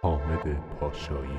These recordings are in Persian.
حامد پاشایی.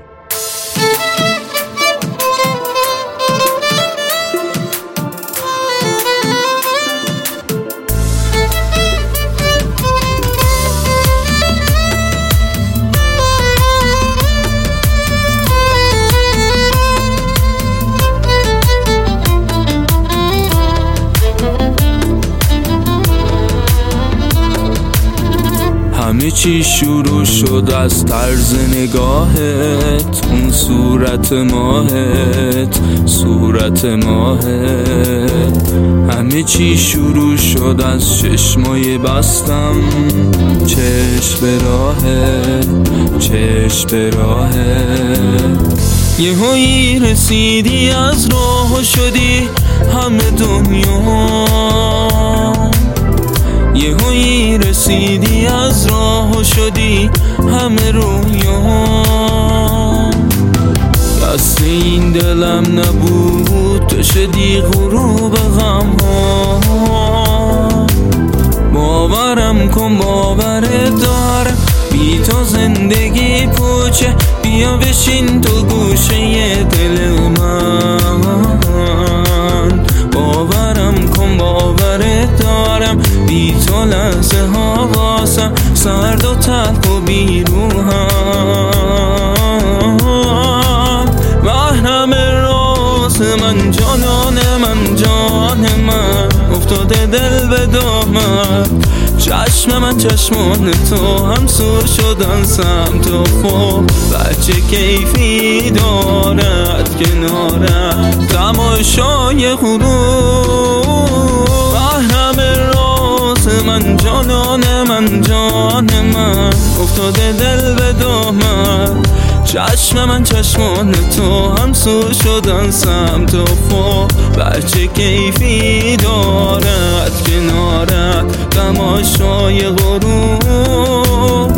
همه چی شروع شد از طرز نگاهت، اون صورت ماهت، صورت ماهت. همه چی شروع شد از چشمای بستم، چشم به راهت، چشم به راهت. یهویی رسیدی از راه شدی همه دنیا، یهویی رسیدی از راه شدی همه رویا. دست این دلم نبود تو شدی غروب غم ها. باورم کن باورت دارم، بی تو زندگی پوچه. بیا بشین تو گوشه دل من. باورم کن باورت دارم، بی تو لحظه ها واسم سرد و تلخ و بیروحم. محرم راز من، جانان من، جان من، افتاده دل به دامن. چشم من چشمان تو هم سور شدن سمت و خوب. بچه کیفی دارد کنارم تماشای غروب. محرم راز من، جانان من، جان من، افتاده دل به دامن. چشم من چشمان تو هم سور شدن سمت و خوب. بچه کیفی دارد کنارت تماشای غروب.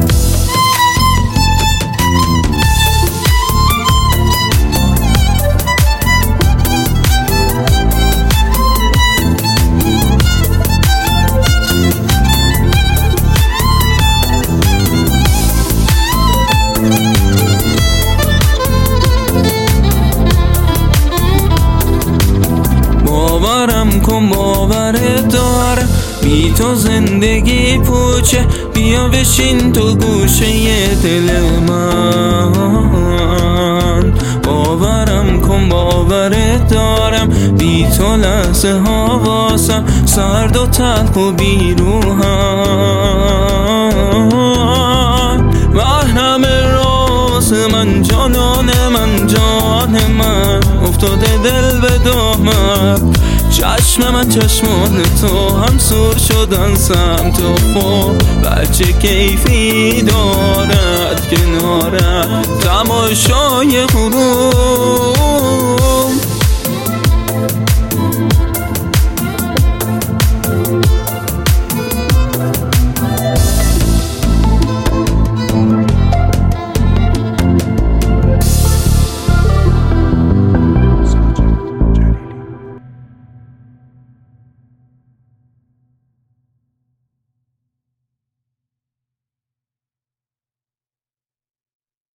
باورم کن باورت دارم، بی تو زندگی پوچه. بیا بشین تو گوشه دل من. باورم کن باورت دارم، بی تو لحظه ها واسم سرد و تلخ و بیروحم. محرم راز من، جانان من، جان من، افتاده دل به دامن. چشم من چشمان تو هم سور شدن سمت و خوب. بچه کیفی دارد کنارم تماشای غروب.